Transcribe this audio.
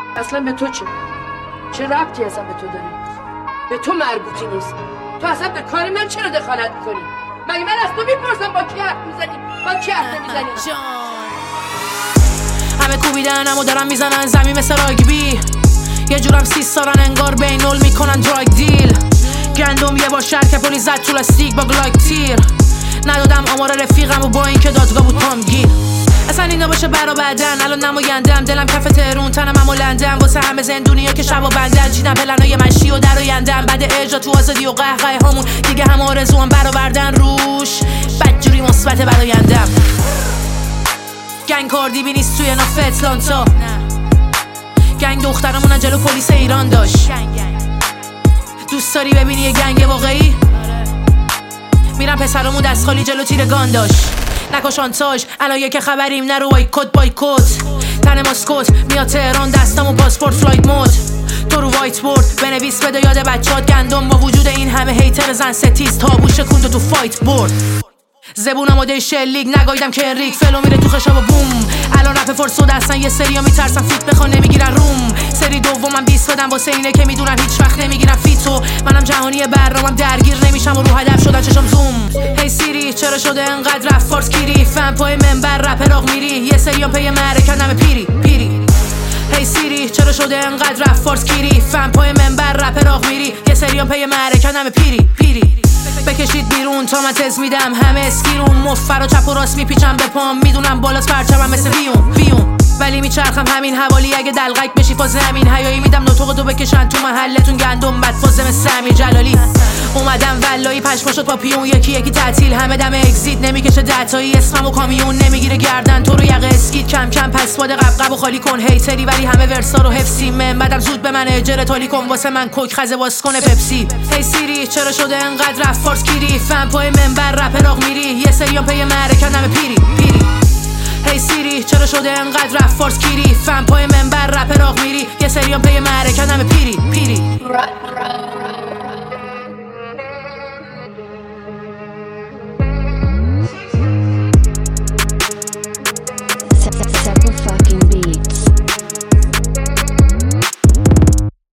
اصلا به تو چه ربطی اصلا به تو داری؟ به تو مربوطی نیست. تو اصلا به کار من چرا دخالت میکنی؟ مگه من از تو میپرسم با کی حرف میزنی؟ با کی حرف نمیزنی؟ همه کوبیدن اما دارم میزنن زمین مثل راگبی. یه جورم 30 سالن انگار بینول میکنن دراگ دیل. گندم یه بار شرک پلی زد تو لاستیک با گلاک تیر. ندادم آمار رفیقم و با این که دادگاه بود پام گیر. اصلا این نباشه برا بعدن الان نمایندم. دلم کف تهرون تنم اما لندن. واسه همه زندونیا که شبا بندن. چیدم پلنای مشی و در آیندم. بعد اجرا تو آزادی و قهقه همون دیگه هم آرزوام برآوردن روش. بدجوری مثبت برایندم. گنگ کاردیبی نیست توی ناف اتلانتا. گنگ دخترمونن جلو پلیس ایران داشت. دوست داری ببینی یه گنگ واقعی؟ میرم پسرمون دست خالی جلو تیرگان داشت. نکا شانتاژ الان که خبریم نرو بایکوت تن ماسکوت میاد تهران دستمو پاسپورت فلایت مود. تو رو وایت بورد بنویس بده یاد بچه‌هات گندم با وجود این همه هیتر زن ستیز تابوش کندو تو فایت برد. زبونم آده شلیک نگایدم که انریک فلو میره تو خشاب و بوم. الان رپ فرسو دستن یه سریا میترسن فیت بخوان نمیگیرن روم. سری دومم 20 بدم واسه اینه که میدونن هیچ وقت نمیگیرن فیتو. منم جهانی برنامم درگیر نمیشم و رو هدف شدن چشم زوم. هی سیری چرا شده انقدر رپ فارس گیری؟ فن پای منبر رپ راق میری یه سریا پی معرکت همه پیری. هی سیری چرا شده انقدر رپ فارس گیری؟ فن پای منبر رپ راق میری یه سریا پی معرکت همه پیری. بکشید بیرون تا من تز میدم همه اسکیرون. مفر و چپ و راست میپیچم به پام. میدونم بالاست پرچمم مثل ویون ولی میچرخم همین حوالی. اگه دلغک بشی فاز همین حیایی میدم نطق تو بکشن تو محلتون گندم بد فاز مثل امیر جلالی. اومدم ولایی پشما شد با پیون یکی تعطیل همه دم اگزیت نمیکشه دتایی اسمم و کامیون نمیگیره گردن تو رو یقه اسکیت کم کم پس باد قبقب و خالی کن هیتری ولی همه ورسا رو حفظی. بعدم زود به من اجره تالی کن واسه من کوک خزه واس کنه پپسی. هی سیری چرا شده انقدر رپ فارس گیری؟ فن پای منبر رپ راق میری یه سریام پی معرکت همه پیری. هی سیری چرا شده انقدر رپ فارس گیری؟ فن پای منبر رپ راق میری یه سریام پی معرکت همه پیری.